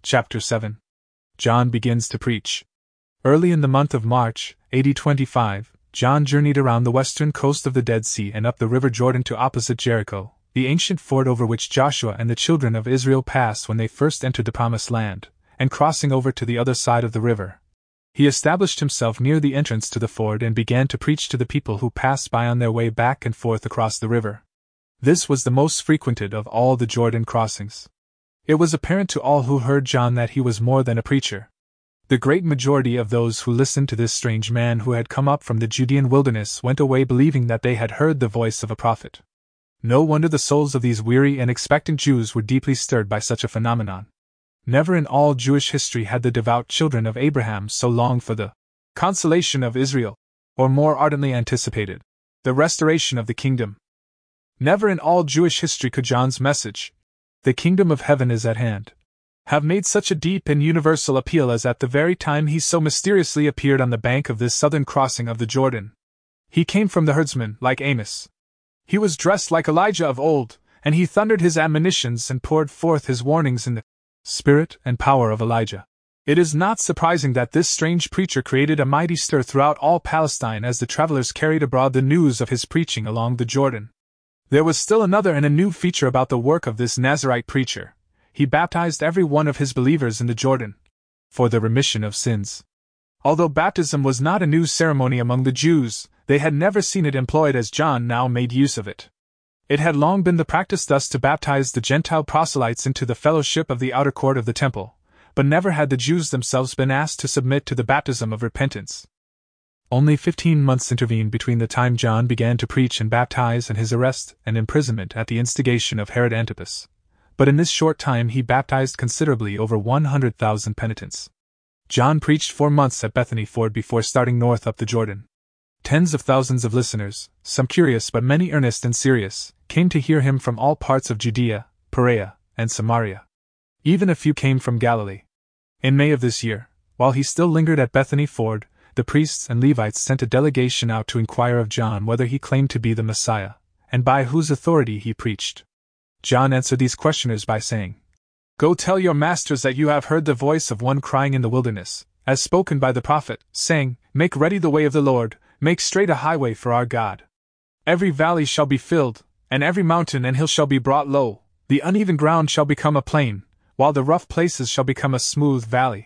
Chapter 7. John begins to preach. Early in the month of March, AD 25, John journeyed around the western coast of the Dead Sea and up the river Jordan to opposite Jericho, the ancient ford over which Joshua and the children of Israel passed when they first entered the Promised Land, and crossing over to the other side of the river. He established himself near the entrance to the ford and began to preach to the people who passed by on their way back and forth across the river. This was the most frequented of all the Jordan crossings. It was apparent to all who heard John that he was more than a preacher. The great majority of those who listened to this strange man who had come up from the Judean wilderness went away believing that they had heard the voice of a prophet. No wonder the souls of these weary and expectant Jews were deeply stirred by such a phenomenon. Never in all Jewish history had the devout children of Abraham so longed for the consolation of Israel, or more ardently anticipated the restoration of the kingdom. Never in all Jewish history could John's message, "The kingdom of heaven is at hand," have made such a deep and universal appeal as at the very time he so mysteriously appeared on the bank of this southern crossing of the Jordan. He came from the herdsman, like Amos. He was dressed like Elijah of old, and he thundered his admonitions and poured forth his warnings in the spirit and power of Elijah. It is not surprising that this strange preacher created a mighty stir throughout all Palestine as the travelers carried abroad the news of his preaching along the Jordan. There was still another and a new feature about the work of this Nazarite preacher. He baptized every one of his believers in the Jordan for the remission of sins. Although baptism was not a new ceremony among the Jews, they had never seen it employed as John now made use of it. It had long been the practice thus to baptize the Gentile proselytes into the fellowship of the outer court of the temple, but never had the Jews themselves been asked to submit to the baptism of repentance. Only 15 months intervened between the time John began to preach and baptize and his arrest and imprisonment at the instigation of Herod Antipas. But in this short time he baptized considerably over 100,000 penitents. John preached 4 months at Bethany Ford before starting north up the Jordan. Tens of thousands of listeners, some curious but many earnest and serious, came to hear him from all parts of Judea, Perea, and Samaria. Even a few came from Galilee. In May of this year, while he still lingered at Bethany Ford, the priests and Levites sent a delegation out to inquire of John whether he claimed to be the Messiah, and by whose authority he preached. John answered these questioners by saying, "Go tell your masters that you have heard the voice of one crying in the wilderness, as spoken by the prophet, saying, Make ready the way of the Lord, make straight a highway for our God. Every valley shall be filled, and every mountain and hill shall be brought low, the uneven ground shall become a plain, while the rough places shall become a smooth valley.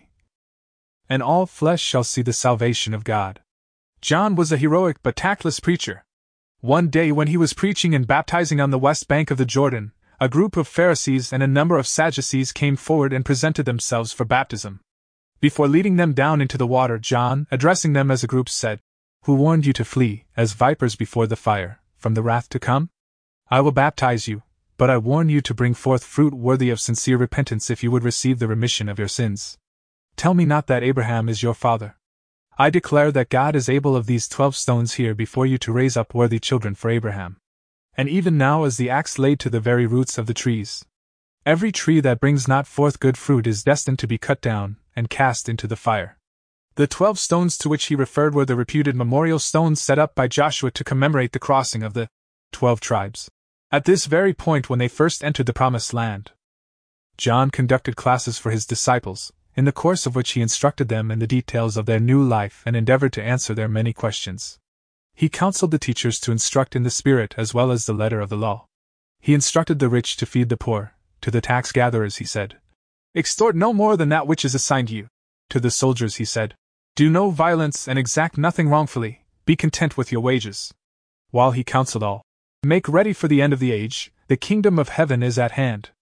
And all flesh shall see the salvation of God." John was a heroic but tactless preacher. One day when he was preaching and baptizing on the west bank of the Jordan, a group of Pharisees and a number of Sadducees came forward and presented themselves for baptism. Before leading them down into the water, John, addressing them as a group, said, "Who warned you to flee, as vipers before the fire, from the wrath to come? I will baptize you, but I warn you to bring forth fruit worthy of sincere repentance if you would receive the remission of your sins. Tell me not that Abraham is your father. I declare that God is able of these 12 stones here before you to raise up worthy children for Abraham. And even now is the axe laid to the very roots of the trees. Every tree that brings not forth good fruit is destined to be cut down and cast into the fire." The 12 stones to which he referred were the reputed memorial stones set up by Joshua to commemorate the crossing of the 12 tribes at this very point when they first entered the Promised Land. John conducted classes for his disciples, in the course of which he instructed them in the details of their new life and endeavored to answer their many questions. He counseled the teachers to instruct in the spirit as well as the letter of the law. He instructed the rich to feed the poor. To the tax gatherers he said, "Extort no more than that which is assigned you." To the soldiers he said, "Do no violence and exact nothing wrongfully, be content with your wages." While he counseled all, "Make ready for the end of the age, the kingdom of heaven is at hand."